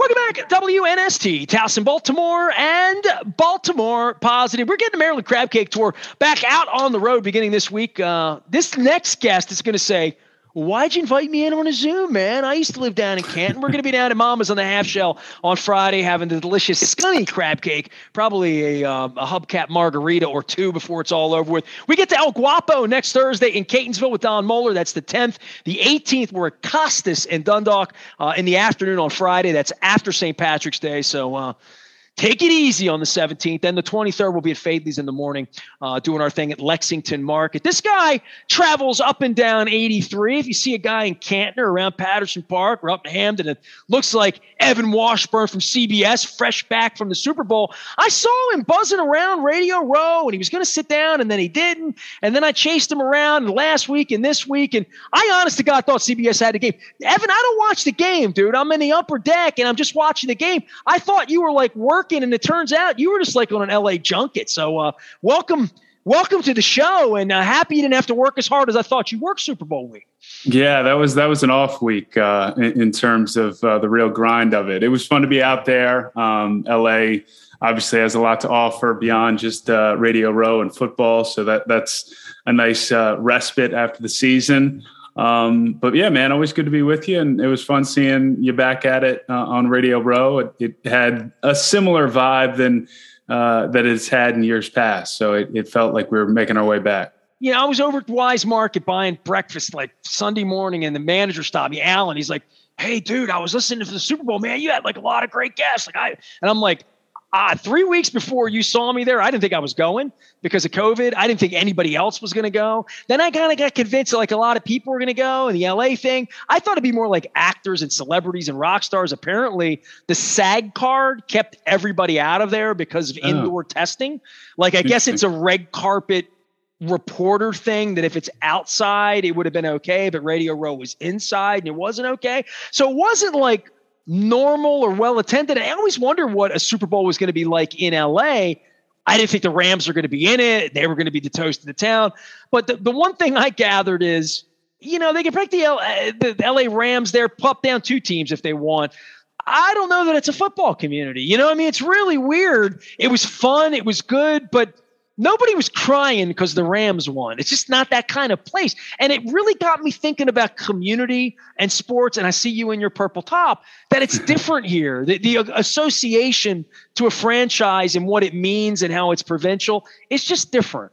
Welcome back, WNST, Towson, Baltimore, and Baltimore Positive. We're getting the Maryland Crab Cake Tour back out on the road beginning this week. This next guest is going to say, why'd you invite me in on a Zoom, man? I used to live down in Canton. We're going to be down at Mama's on the Half Shell on Friday having the delicious Scunny Crab Cake, probably a hubcap margarita or two before it's all over with. We get to El Guapo next Thursday in Catonsville with Don Moeller. That's the 10th. The 18th, we're at Costas in Dundalk in the afternoon on Friday. That's after St. Patrick's Day, so take it easy on the 17th. Then the 23rd, we'll be at Faidley's in the morning doing our thing at Lexington Market. This guy travels up and down 83. If you see a guy in Canton or around Patterson Park or up in Hamden, it looks like Evan Washburn from CBS, fresh back from the Super Bowl. I saw him buzzing around Radio Row, and he was going to sit down, and then he didn't. And then I chased him around last week and this week, and I honest to God thought CBS had the game. Evan, I don't watch the game, dude. I'm in the upper deck, and I'm just watching the game. I thought you were like working, and it turns out you were just like on an LA junket. So welcome to the show, and happy you didn't have to work as hard as I thought you worked Super Bowl week. Yeah, that was an off week in terms of the real grind of it. It was fun to be out there. LA obviously has a lot to offer beyond just Radio Row and football, so that's a nice respite after the season. But yeah, man, always good to be with you. And it was fun seeing you back at it on Radio Row. It had a similar vibe than that it's had in years past. So it felt like we were making our way back. I was over at Wise Market buying breakfast like Sunday morning, and the manager stopped me, Alan. He's like, "Hey, dude, I was listening to the Super Bowl, man. You had like a lot of great guests." And I'm like, 3 weeks before you saw me there, I didn't think I was going because of COVID. I didn't think anybody else was going to go. Then I kind of got convinced that like a lot of people were going to go, and the LA thing. I thought it'd be more like actors and celebrities and rock stars. Apparently, the SAG card kept everybody out of there because of indoor testing. Like, I guess it's a red carpet reporter thing that if it's outside, it would have been okay, but Radio Row was inside and it wasn't okay. So it wasn't like normal or well attended. I always wonder what a Super Bowl was going to be like in LA. I didn't think the Rams were going to be in it. They were going to be the toast of the town. But the one thing I gathered is, they can break the LA Rams there, pop down two teams if they want. I don't know that it's a football community. It's really weird. It was fun. It was good, but nobody was crying because the Rams won. It's just not that kind of place. And it really got me thinking about community and sports. And I see you in your purple top, that it's different here. The association to a franchise and what it means and how it's provincial, it's just different.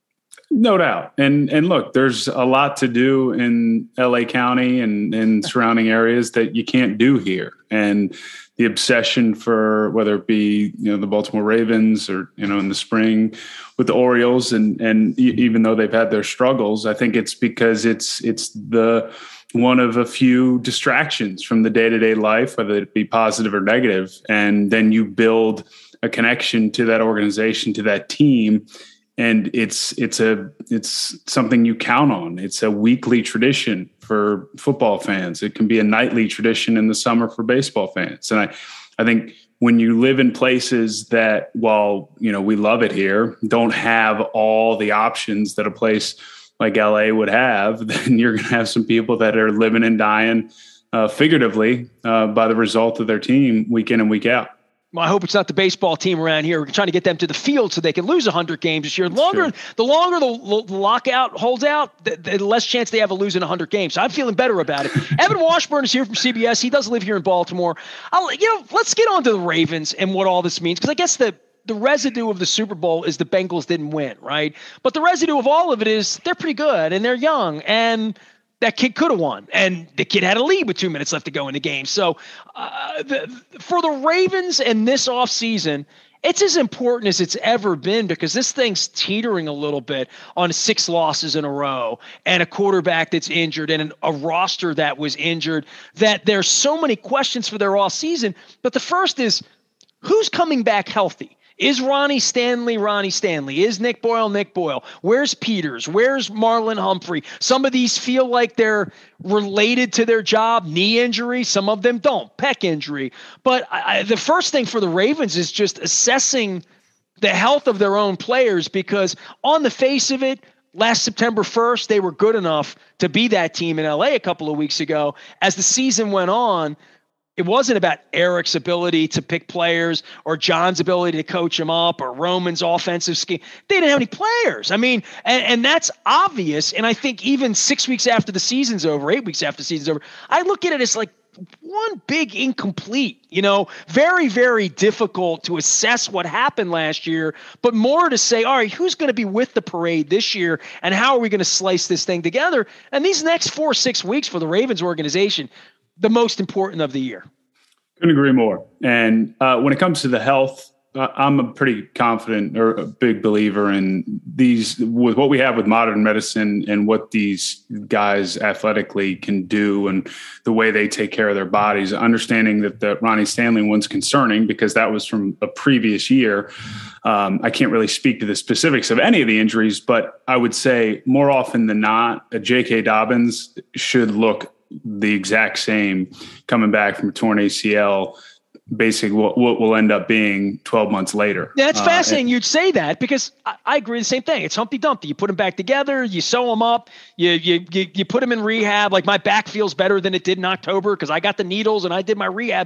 No doubt. And look, there's a lot to do in LA County and surrounding areas that you can't do here. And the obsession for whether it be, the Baltimore Ravens or, in the spring with the Orioles and even though they've had their struggles, I think it's because it's the one of a few distractions from the day-to-day life, whether it be positive or negative. And then you build a connection to that organization, to that team. And it's something you count on. It's a weekly tradition for football fans. It can be a nightly tradition in the summer for baseball fans. And I think when you live in places that, while, we love it here, don't have all the options that a place like LA would have, then you're going to have some people that are living and dying figuratively by the result of their team week in and week out. Well, I hope it's not the baseball team around here. We're trying to get them to the field so they can lose 100 games this year. The longer the lockout holds out, the less chance they have of losing 100 games. So I'm feeling better about it. Evan Washburn is here from CBS. He does live here in Baltimore. Let's get on to the Ravens and what all this means, because I guess the residue of the Super Bowl is the Bengals didn't win, right? But the residue of all of it is they're pretty good and they're young, and that kid could have won, and the kid had a lead with 2 minutes left to go in the game. So for the Ravens and this offseason, it's as important as it's ever been, because this thing's teetering a little bit on 6 losses in a row and a quarterback that's injured and a roster that was injured, that there's so many questions for their offseason. But the first is, who's coming back healthy? Is Ronnie Stanley Ronnie Stanley? Is Nick Boyle? Where's Peters? Where's Marlon Humphrey? Some of these feel like they're related to their job, knee injury. Some of them don't, pec injury. But the first thing for the Ravens is just assessing the health of their own players, because on the face of it, last September 1st, they were good enough to be that team in LA a couple of weeks ago. As the season went on, It wasn't about Eric's ability to pick players or John's ability to coach him up or Roman's offensive scheme. They didn't have any players. I mean, and that's obvious. And I think even 6 weeks after the season's over, 8 weeks after the season's over, I look at it as like one big incomplete, very, very difficult to assess what happened last year, but more to say, all right, who's going to be with the parade this year and how are we going to slice this thing together? And these next 4 or 6 weeks for the Ravens organization, the most important of the year. Couldn't agree more. And when it comes to the health, I'm a pretty confident or a big believer in these, with what we have with modern medicine and what these guys athletically can do and the way they take care of their bodies, understanding that the Ronnie Stanley one's concerning because that was from a previous year. I can't really speak to the specifics of any of the injuries, but I would say more often than not, a J.K. Dobbins should look the exact same coming back from a torn ACL, basically what will end up being 12 months later. That's fascinating. You'd say that because I agree the same thing. It's Humpty Dumpty. You put them back together, you sew them up, you put them in rehab. Like my back feels better than it did in October because I got the needles and I did my rehab.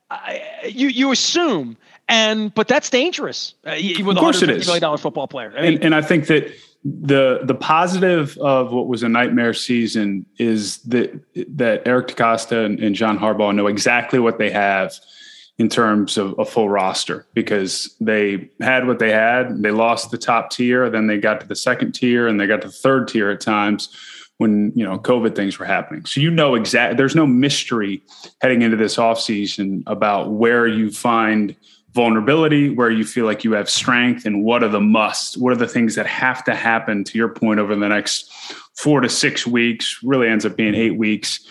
You assume, but that's dangerous with a $150 million football player. And I think that the positive of what was a nightmare season is that Eric DeCosta and John Harbaugh know exactly what they have in terms of a full roster because they had what they had. They lost the top tier, then they got to the second tier, and they got to the third tier at times when COVID things were happening. So exactly, there's no mystery heading into this offseason about where you find vulnerability, where you feel like you have strength, and what are the things that have to happen, to your point, over the next 4 to 6 weeks, really ends up being 8 weeks,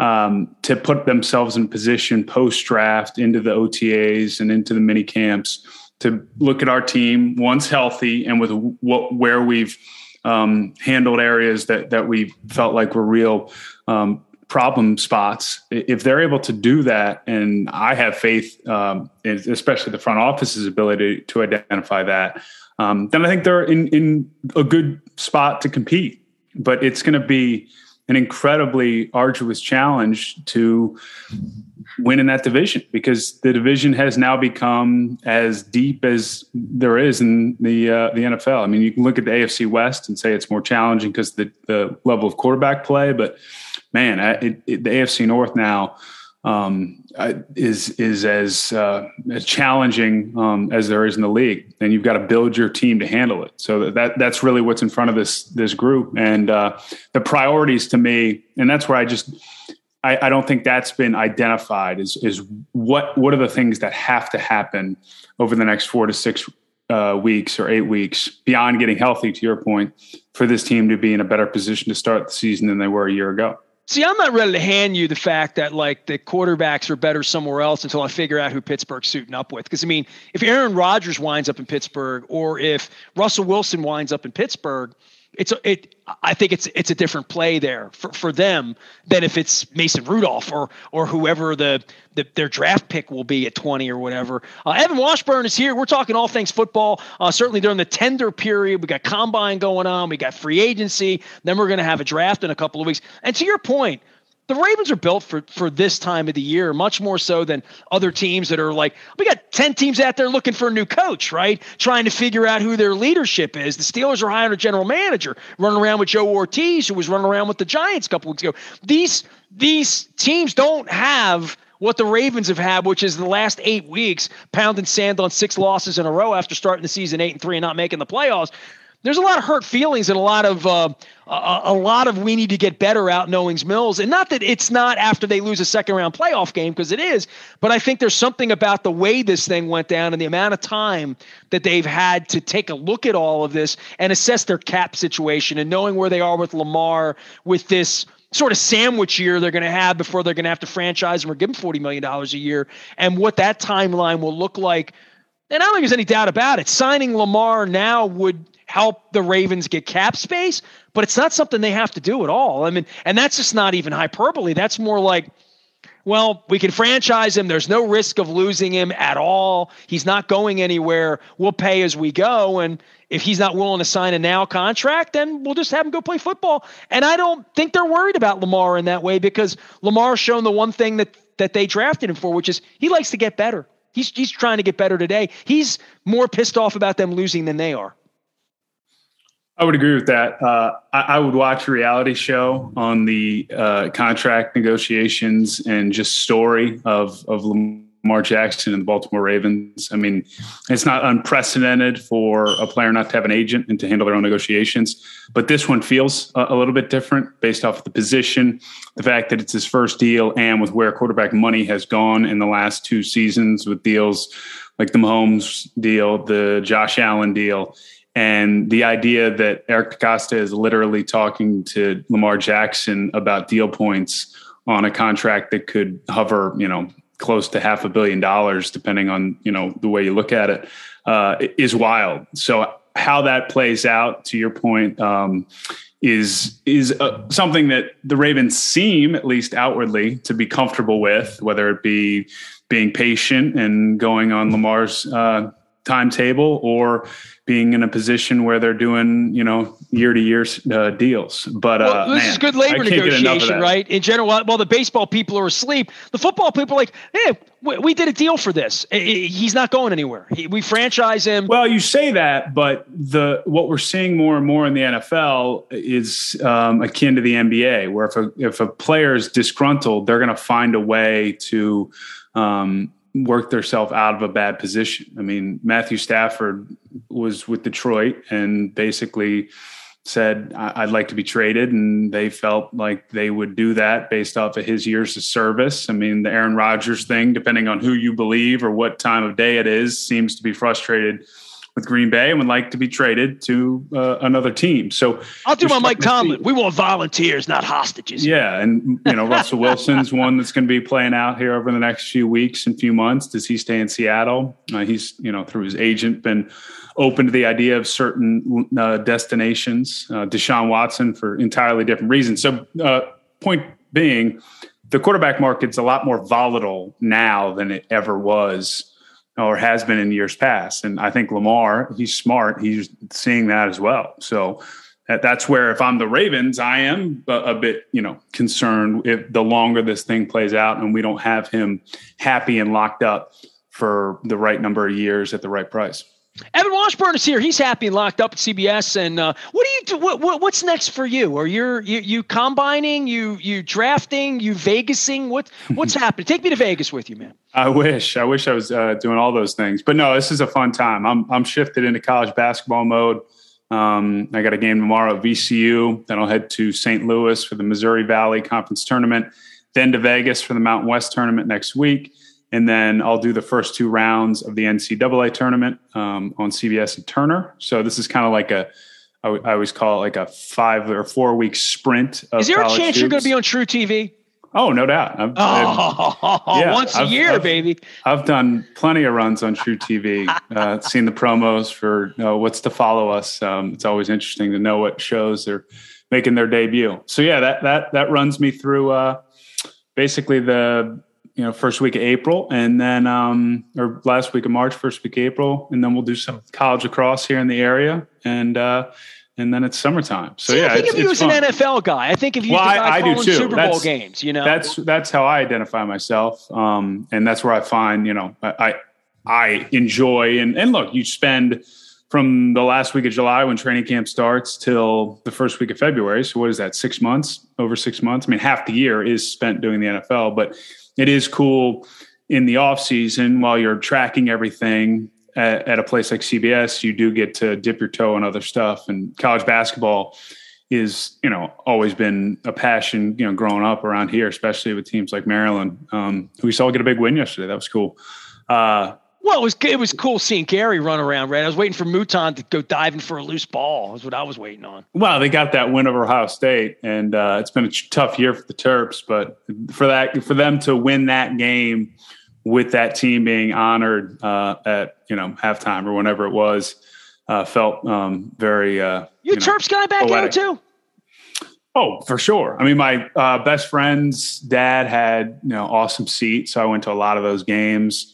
to put themselves in position post-draft into the OTAs and into the mini camps to look at our team once healthy and with where we've handled areas that we felt like were real problem spots. If they're able to do that, and I have faith, especially the front office's ability to identify that, then I think they're in a good spot to compete. But it's going to be an incredibly arduous challenge to win in that division because the division has now become as deep as there is in the NFL. I mean, you can look at the AFC West and say it's more challenging because the level of quarterback play, but man, the AFC North now is as challenging as there is in the league, and you've got to build your team to handle it. So that's really what's in front of this group, and the priorities to me, and that's where I don't think that's been identified. Is what are the things that have to happen over the next 4 to 6 weeks or 8 weeks beyond getting healthy, to your point, for this team to be in a better position to start the season than they were a year ago. See, I'm not ready to hand you the fact that like the quarterbacks are better somewhere else until I figure out who Pittsburgh's suiting up with. Because I mean, if Aaron Rodgers winds up in Pittsburgh or if Russell Wilson winds up in Pittsburgh, I think it's a different play there for them than if it's Mason Rudolph or whoever their draft pick will be at 20 or whatever. Evan Washburn is here. We're talking all things football. Certainly during the tender period, we got combine going on, we got free agency. Then we're going to have a draft in a couple of weeks. And to your point, the Ravens are built for this time of the year, much more so than other teams that are like, we got 10 teams out there looking for a new coach, right? Trying to figure out who their leadership is. The Steelers are hiring a general manager, running around with Joe Ortiz, who was running around with the Giants a couple weeks ago. These teams don't have what the Ravens have had, which is the last 8 weeks, pounding sand on 6 losses in a row after starting the season 8-3 and not making the playoffs. There's a lot of hurt feelings and a lot of we need to get better out in Owings Mills. And not that it's not after they lose a second round playoff game, because it is, but I think there's something about the way this thing went down and the amount of time that they've had to take a look at all of this and assess their cap situation and knowing where they are with Lamar, with this sort of sandwich year they're going to have before they're going to have to franchise him or give him $40 million a year, and what that timeline will look like. And I don't think there's any doubt about it. Signing Lamar now would help the Ravens get cap space, but it's not something they have to do at all. I mean, and that's just not even hyperbole. That's more like, well, we can franchise him. There's no risk of losing him at all. He's not going anywhere. We'll pay as we go. And if he's not willing to sign a now contract, then we'll just have him go play football. And I don't think they're worried about Lamar in that way, because Lamar's shown the one thing that that they drafted him for, which is he likes to get better. He's trying to get better today. He's more pissed off about them losing than they are. I would agree with that. I would watch a reality show on the contract negotiations and just story of Lamar Jackson and the Baltimore Ravens. I mean, it's not unprecedented for a player not to have an agent and to handle their own negotiations, but this one feels a little bit different based off of the position, the fact that it's his first deal, and with where quarterback money has gone in the last 2 seasons with deals like the Mahomes deal, the Josh Allen deal. And the idea that Eric DeCosta is literally talking to Lamar Jackson about deal points on a contract that could hover, close to $500 million, depending on, the way you look at it, is wild. So how that plays out, to your point, is something that the Ravens seem, at least outwardly, to be comfortable with, whether it be being patient and going on Lamar's timetable or being in a position where they're doing, year-to-year deals. But this is good labor negotiation, right? In general, while the baseball people are asleep, the football people are like, hey, we did a deal for this. He's not going anywhere. We franchise him. Well, you say that, but what we're seeing more and more in the NFL is akin to the NBA, where if a player is disgruntled, they're going to find a way to work themselves out of a bad position. I mean, Matthew Stafford was with Detroit and basically said, I'd like to be traded. And they felt like they would do that based off of his years of service. I mean, the Aaron Rodgers thing, depending on who you believe or what time of day it is, seems to be frustrated with Green Bay and would like to be traded to another team. So I'll do my Mike Tomlin. We want volunteers, not hostages. Yeah. And, Russell Wilson's one that's going to be playing out here over the next few weeks and few months. Does he stay in Seattle? He's, through his agent, been open to the idea of certain destinations. Deshaun Watson for entirely different reasons. So point being, the quarterback market's a lot more volatile now than it ever was or has been in years past. And I think Lamar, he's smart. He's seeing that as well. So that's where, if I'm the Ravens, I am a bit, concerned if the longer this thing plays out and we don't have him happy and locked up for the right number of years at the right price. Evan Washburn is here. He's happy and locked up at CBS. And what do you do? What's next for you? Are you combining? You drafting? You Vegasing? What's happening? Take me to Vegas with you, man. I wish I was doing all those things, but no, this is a fun time. I'm shifted into college basketball mode. I got a game tomorrow at VCU. Then I'll head to St. Louis for the Missouri Valley Conference Tournament. Then to Vegas for the Mountain West Tournament next week. And then I'll do the first 2 rounds of the NCAA tournament on CBS and Turner. So this is kind of like I always call it like a 5 or 4 week sprint. Is there a chance you're going to be on True TV? Oh, no doubt. Once a year, baby. I've done plenty of runs on True TV. Seen the promos for what's to follow us. It's always interesting to know what shows are making their debut. So yeah, that runs me through basically the first week of April, and then or last week of March, first week of April, and then we'll do some college lacrosse here in the area, and then it's summertime. So I think of you as an NFL guy. I think of you as a guy following Super Bowl games. That's how I identify myself, and that's where I find I enjoy and look. You spend from the last week of July when training camp starts till the first week of February. So what is that? 6 months? Over 6 months? I mean, half the year is spent doing the NFL, but it is cool in the off season while you're tracking everything at a place like CBS. You do get to dip your toe in other stuff, and college basketball is, always been a passion, growing up around here, especially with teams like Maryland, who we saw get a big win yesterday. That was cool. Well, it was cool seeing Gary run around, right? I was waiting for Mouton to go diving for a loose ball. That's what I was waiting on. Well, they got that win over Ohio State, and it's been a tough year for the Terps. But for them to win that game with that team being honored at halftime or whenever it was, felt very. You Terps guy back poetic. here too. Oh, for sure. I mean, my best friend's dad had awesome seats, so I went to a lot of those games.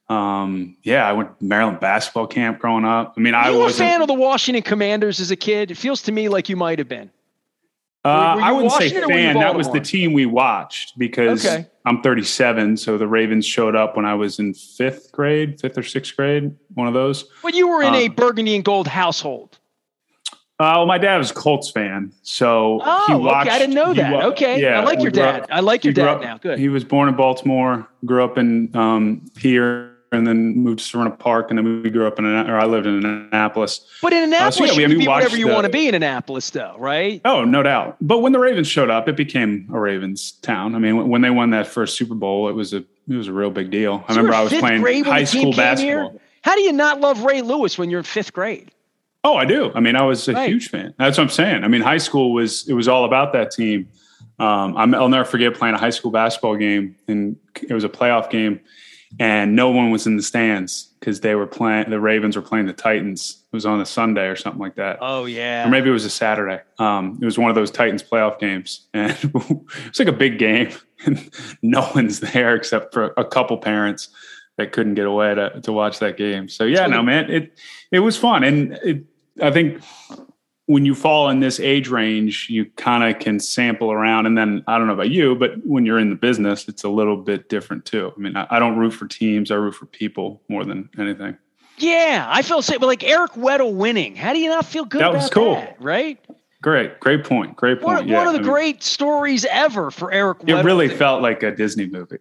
I went to Maryland basketball camp growing up. I mean, I was a fan of the Washington Commanders as a kid. It feels to me like you might have been. I wouldn't say Washington fan. That was the team we watched because I'm 37. So the Ravens showed up when I was in fifth or sixth grade, one of those. But you were in a burgundy and gold household. Well, my dad was a Colts fan. So he watched. Okay. I didn't know that. Okay. Yeah, I like your dad. I like your dad now. Good. He was born in Baltimore, grew up in here, and then moved to Serena Park, and then we grew up I lived in Annapolis. But in Annapolis, you can be whatever you want to be in Annapolis, though, right? Oh, no doubt. But when the Ravens showed up, it became a Ravens town. I mean, when they won that first Super Bowl, it was a real big deal. I remember I was playing high school basketball. Here? How do you not love Ray Lewis when you're in fifth grade? Oh, I do. I mean, I was a huge fan. That's what I'm saying. I mean, high school was all about that team. I'll never forget playing a high school basketball game, and it was a playoff game. And no one was in the stands because the Ravens were playing the Titans. It was on a Sunday or something like that. Oh, yeah. Or maybe it was a Saturday. It was one of those Titans playoff games. And it was like a big game. And no one's there except for a couple parents that couldn't get away to watch that game. So, yeah, man, it was fun. And I think when you fall in this age range, you kind of can sample around. And then I don't know about you, but when you're in the business, it's a little bit different too. I mean, I don't root for teams. I root for people more than anything. Yeah, I feel the same. But like Eric Weddle winning, how do you not feel good about that? Was cool. Right? Great point. One of the great stories ever for Eric Weddle. It really felt like a Disney movie.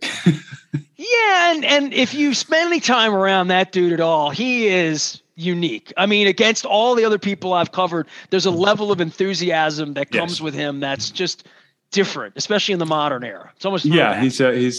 Yeah, and if you spend any time around that dude at all, he is unique. I mean, against all the other people I've covered, there's a level of enthusiasm that comes with him that's just different, especially in the modern era. It's almost he's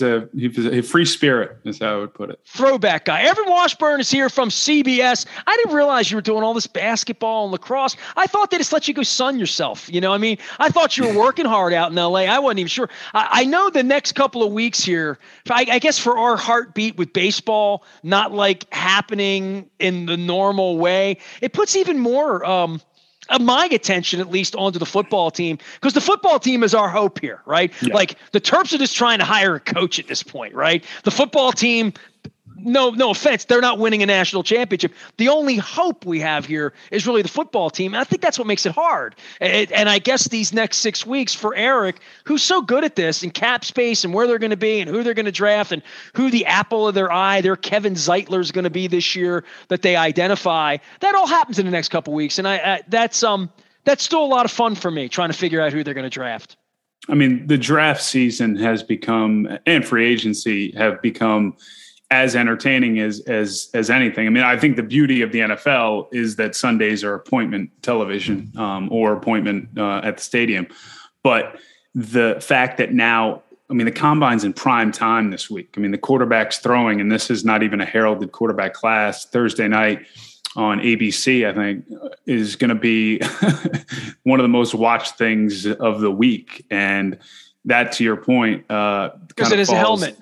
a free spirit, is how I would put it. Throwback guy. Evan Washburn is here from CBS. I didn't realize you were doing all this basketball and lacrosse. I thought they just let you go sun yourself. You know, I mean, I thought you were working hard out in LA. I wasn't even sure. I know the next couple of weeks here, I guess for our heartbeat with baseball, not like happening in the normal way, it puts even more of my attention, at least, onto the football team, because the football team is our hope here, right? Yeah. Like the Terps are just trying to hire a coach at this point, right? The football team, no offense, they're not winning a national championship. The only hope we have here is really the football team. And I think that's what makes it hard. And I guess these next 6 weeks for Eric, who's so good at this and cap space and where they're going to be and who they're going to draft and who the apple of their eye, their Kevin Zeitler is going to be this year that they identify. That all happens in the next couple of weeks. And that's still a lot of fun for me trying to figure out who they're going to draft. I mean, the draft season has become, and free agency have become, as entertaining as anything. I mean, I think the beauty of the NFL is that Sundays are appointment television or appointment at the stadium. But the fact that now, I mean, the combine's in prime time this week. I mean, the quarterback's throwing, and this is not even a heralded quarterback class. Thursday night on ABC, I think, is going to be one of the most watched things of the week. And that, to your point, because it is a helmet,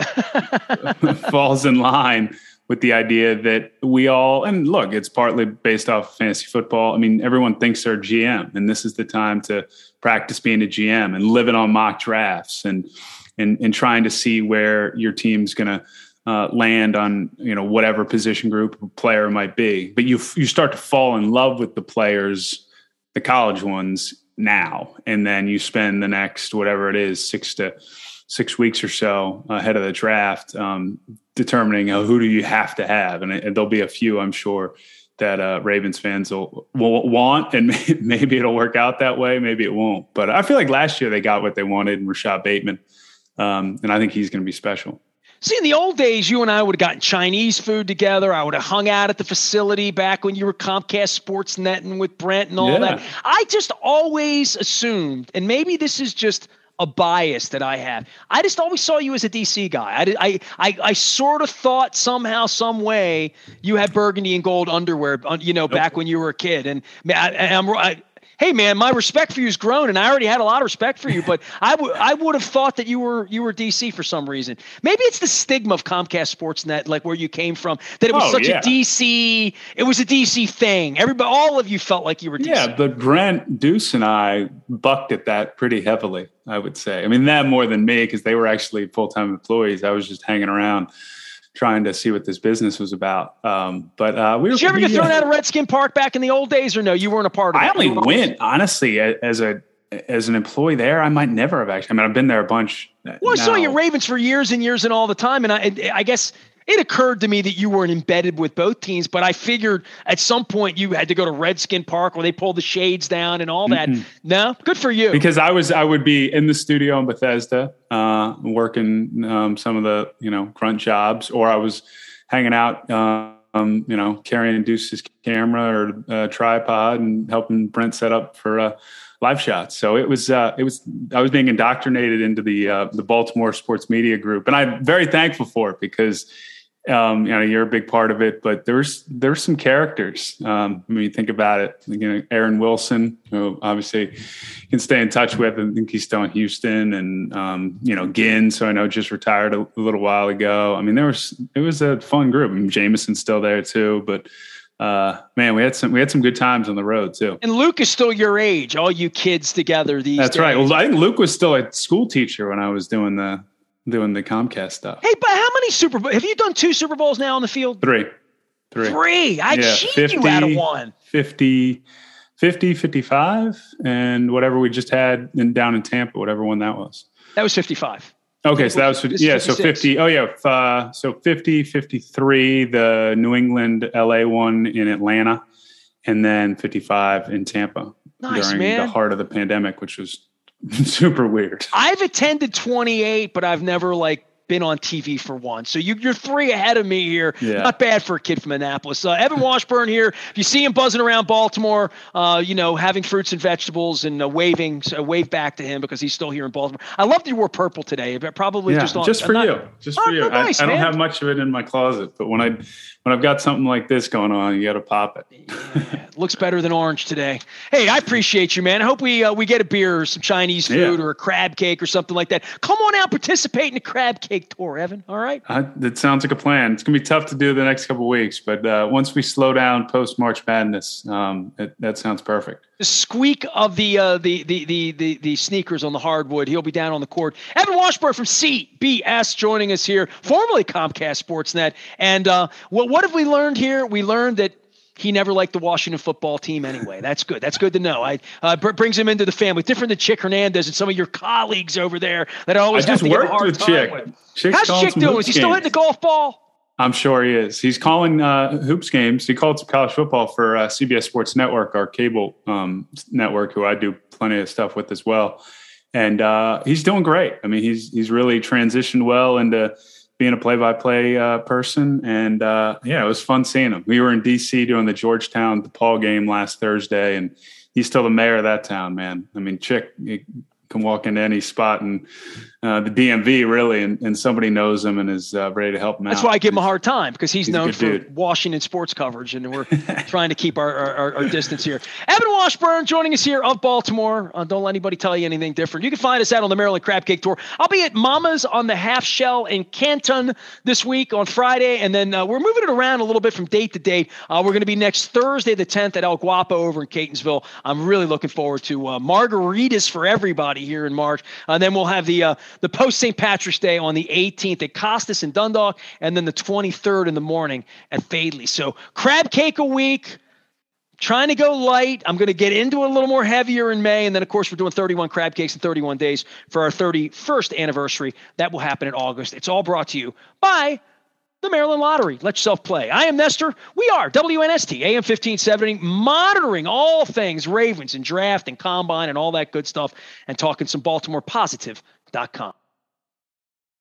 falls in line with the idea that we all, and look, it's partly based off fantasy football. I mean, everyone thinks they're a GM, and this is the time to practice being a GM and living on mock drafts and trying to see where your team's going to land on, whatever position group or player might be. But you start to fall in love with the players, the college ones, now, and then you spend the next, whatever it is, 6 weeks or so ahead of the draft, determining who do you have to have. And there'll be a few, I'm sure, that Ravens fans will want, and maybe it'll work out that way. Maybe it won't. But I feel like last year they got what they wanted in Rashad Bateman. And I think he's going to be special. See, in the old days, you and I would have gotten Chinese food together. I would have hung out at the facility back when you were Comcast Sportsnet with Brent and all that. I just always assumed, and maybe this is just a bias that I have, I just always saw you as a DC guy. I sort of thought somehow, some way, you had burgundy and gold underwear, back when you were a kid. And hey man, my respect for you has grown, and I already had a lot of respect for you, but I would have thought that you were DC for some reason. Maybe it's the stigma of Comcast Sportsnet, like where you came from, that it was a DC. It was a DC thing. All of you felt like you were DC. Yeah, but Brent, Deuce, and I bucked at that pretty heavily, I would say. I mean, that more than me, because they were actually full-time employees. I was just hanging around trying to see what this business was about. But did you ever get thrown out of Redskin Park back in the old days, or no? You weren't a part of it. I only went, honestly, as a as an employee there, I might never have actually. I mean, I've been there a bunch. Well, I saw you Ravens for years and years and all the time. And I guess it occurred to me that you weren't embedded with both teams, but I figured at some point you had to go to Redskin Park where they pulled the shades down and all that. No, good for you. Because I would be in the studio in Bethesda, working some of the, grunt jobs, or I was hanging out, carrying Deuce's camera or tripod and helping Brent set up for live shots. So I was being indoctrinated into the Baltimore Sports Media Group, and I'm very thankful for it because you're a big part of it. But there's some characters. When you think about it, Aaron Wilson, who obviously you can stay in touch with. I think he's still in Houston, and Ginn, so I know just retired a little while ago. I mean, it was a fun group. I mean, Jameson's still there too, but. Man, we had some good times on the road too. And Luke is still your age, all you kids together these days. That's right. Well, I think Luke was still a school teacher when I was doing the Comcast stuff. Hey, but how many Super Bowls? Have you done 2 Super Bowls now on the field? Three. I cheated you out of one. 50, 55, and whatever we just had down in Tampa, whatever one that was. That was 55. Okay, so that was 50, so 50. Oh yeah, so 50, 53, the New England LA one in Atlanta, and then 55 in Tampa during the heart of the pandemic, which was super weird. I've attended 28, but I've never been on TV for one. So you're 3 ahead of me here. Yeah. Not bad for a kid from Annapolis. Evan Washburn here. If you see him buzzing around Baltimore, having fruits and vegetables and waving, so wave back to him because he's still here in Baltimore. I love that you wore purple today. Probably just for you. Nice, I don't have much of it in my closet, but when I've got something like this going on, you got to pop it. Yeah, looks better than orange today. Hey, I appreciate you, man. I hope we get a beer or some Chinese food or a crab cake or something like that. Come on out, participate in the crab cake tour, Evan. All right. That sounds like a plan. It's gonna be tough to do the next couple of weeks, but once we slow down post March Madness, that sounds perfect. The squeak of the sneakers on the hardwood. He'll be down on the court. Evan Washburn from CBS joining us here, formerly Comcast Sportsnet. And what have we learned here? We learned that he never liked the Washington football team anyway. That's good. That's good to know. Brings him into the family. Different than Chick Hernandez and some of your colleagues over there that always have to give a hard time with. How's Chick doing? Is he still hitting the golf ball? I'm sure he is. He's calling hoops games. He called some college football for CBS Sports Network, our cable network, who I do plenty of stuff with as well. And he's doing great. I mean, he's really transitioned well into being a play-by-play person. And it was fun seeing him. We were in DC doing the Georgetown DePaul game last Thursday, and he's still the mayor of that town, man. I mean, Chick can walk into any spot in the DMV really, and somebody knows him and is ready to help him out. That's why I give him a hard time, because he's known for Washington sports coverage, and we're trying to keep our distance here. Evan Washburn joining us here of Baltimore. Don't let anybody tell you anything different. You can find us out on the Maryland Crab Cake Tour. I'll be at Mama's on the Half Shell in Canton this week on Friday, and then we're moving it around a little bit from date to date. We're going to be next Thursday the 10th at El Guapo over in Catonsville. I'm really looking forward to margaritas for everybody here in March. And then we'll have the post St. Patrick's Day on the 18th at Costas and Dundalk, and then the 23rd in the morning at Fadley. So crab cake a week, trying to go light. I'm going to get into it a little more heavier in May. And then, of course, we're doing 31 crab cakes in 31 days for our 31st anniversary. That will happen in August. It's all brought to you by the Maryland Lottery. Let yourself play. I am Nestor. We are WNST, AM 1570, monitoring all things Ravens and draft and combine and all that good stuff, and talking some BaltimorePositive.com.